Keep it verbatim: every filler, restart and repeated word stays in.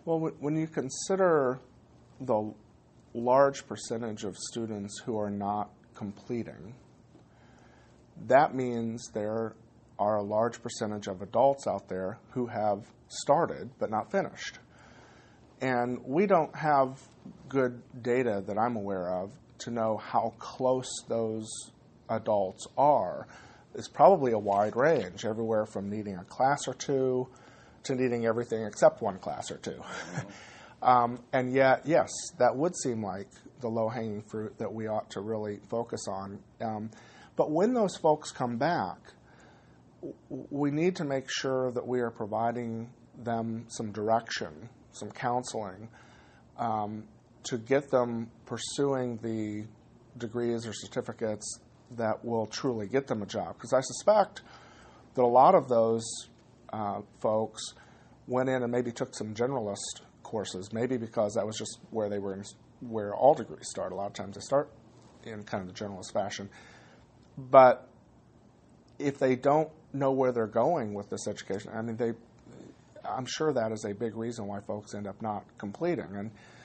Well, when when you consider the large percentage of students who are not completing, that means there are a large percentage of adults out there who have started but not finished. And we don't have good data that I'm aware of to know how close those adults are. It's probably a wide range, everywhere from needing a class or two to needing everything except one class or two. Mm-hmm. um, and yet, yes, that would seem like the low-hanging fruit that we ought to really focus on. Um, but when those folks come back, w- we need to make sure that we are providing them some direction, some counseling, um, to get them pursuing the degrees or certificates that will truly get them a job. Because I suspect that a lot of those uh, folks went in and maybe took some generalist courses, maybe because that was just where they were, in, where all degrees start. A lot of times they start in kind of the generalist fashion. But if they don't know where they're going with this education, I mean, they, I'm sure that is a big reason why folks end up not completing. And